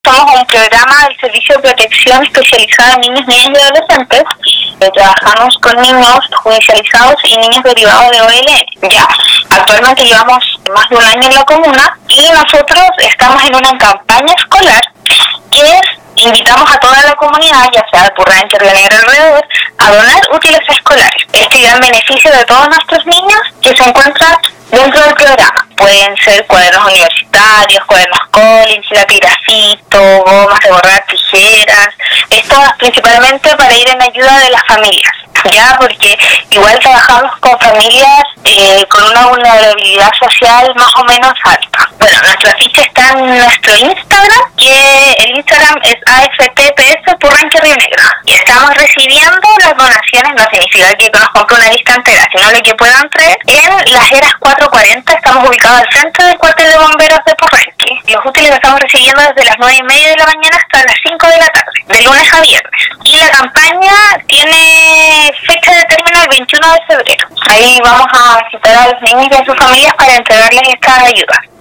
Somos un programa del Servicio de Protección especializado en niños, niñas y adolescentes. Trabajamos con niños judicializados y niños derivados de OLN. Ya, actualmente llevamos más de un año en la comuna y nosotros estamos en una campaña escolar que es: invitamos a toda la comunidad, ya sea de Purranque, Río Negro alrededor, a donar útiles escolares. Este gran beneficio de todos nuestros niños que se encuentran dentro del programa. Pueden ser cuadernos universitarios, cuadernos Collins, lapicito, gomas de borrar, tijeras. Esto es principalmente para ir en ayuda de las familias, ya, porque igual trabajamos con familias con una vulnerabilidad social más o menos alta. Bueno, nuestra ficha está en nuestro Instagram, que el Instagram es AFTPS Purranque Río Negro. Y estamos recibiendo las donaciones, no significa que nos compre una lista entera, sino lo que puedan traer. En Las Heras 440, estamos ubicados al centro del cuartel de bomberos de Purranque. Los útiles los estamos recibiendo desde las 9:30 de la mañana hasta las 5 de la tarde, de lunes a viernes. Y la campaña tiene fecha de término el 21 de febrero. Ahí vamos a citar a los niños y a sus familias para entregarles estas ayudas.